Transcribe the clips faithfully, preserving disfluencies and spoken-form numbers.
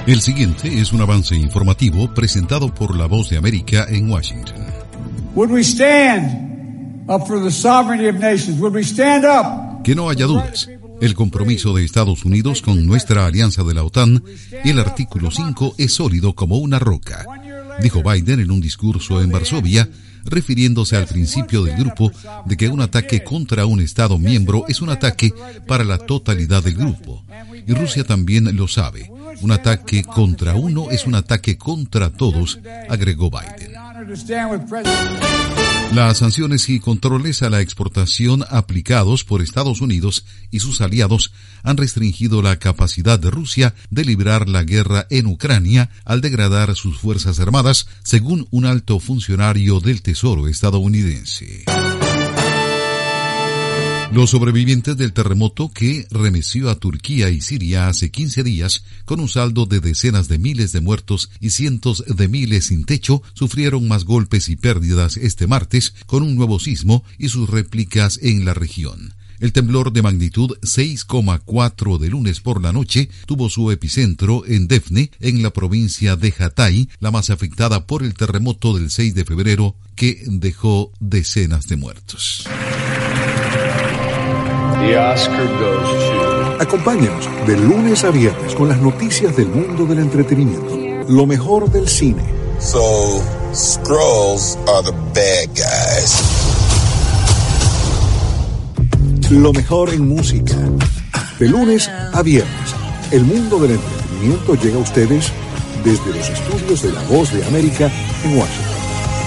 El siguiente es un avance informativo presentado por La Voz de América en Washington. Would we stand up for the sovereignty of nations? Would we stand up? Que no haya dudas. El compromiso de Estados Unidos con nuestra alianza de la OTAN y el artículo cinco es sólido como una roca, dijo Biden en un discurso en Varsovia, refiriéndose al principio del grupo de que un ataque contra un Estado miembro es un ataque para la totalidad del grupo. Y Rusia también lo sabe. Un ataque contra uno es un ataque contra todos, agregó Biden. Las sanciones y controles a la exportación aplicados por Estados Unidos y sus aliados han restringido la capacidad de Rusia de librar la guerra en Ucrania al degradar sus fuerzas armadas, según un alto funcionario del Tesoro estadounidense. Los sobrevivientes del terremoto que remeció a Turquía y Siria hace quince días, con un saldo de decenas de miles de muertos y cientos de miles sin techo, sufrieron más golpes y pérdidas este martes con un nuevo sismo y sus réplicas en la región. El temblor de magnitud seis coma cuatro de lunes por la noche tuvo su epicentro en Defne, en la provincia de Hatay, la más afectada por el terremoto del seis de febrero que dejó decenas de muertos. The Oscar goes to... Acompáñenos de lunes a viernes con las noticias del mundo del entretenimiento. Lo mejor del cine. So, Skrulls are the bad guys. Lo mejor en música. De lunes a viernes, el mundo del entretenimiento llega a ustedes desde los estudios de La Voz de América en Washington.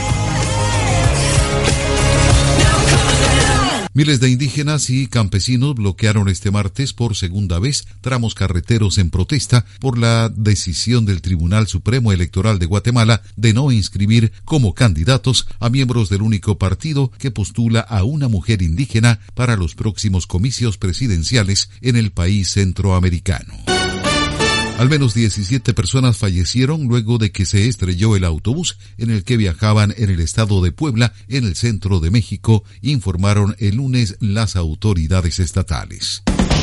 Miles de indígenas y campesinos bloquearon este martes por segunda vez tramos carreteros en protesta por la decisión del Tribunal Supremo Electoral de Guatemala de no inscribir como candidatos a miembros del único partido que postula a una mujer indígena para los próximos comicios presidenciales en el país centroamericano. Al menos diecisiete personas fallecieron luego de que se estrelló el autobús en el que viajaban en el estado de Puebla, en el centro de México, informaron el lunes las autoridades estatales.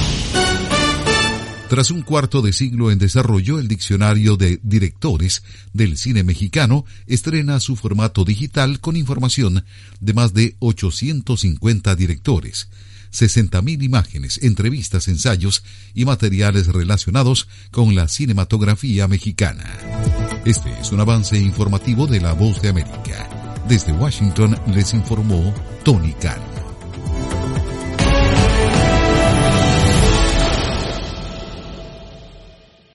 Tras un cuarto de siglo en desarrollo, el Diccionario de Directores del Cine Mexicano estrena su formato digital con información de más de ochocientos cincuenta directores, sesenta mil imágenes, entrevistas, ensayos y materiales relacionados con la cinematografía mexicana. Este es un avance informativo de La Voz de América. Desde Washington les informó Tony Cano.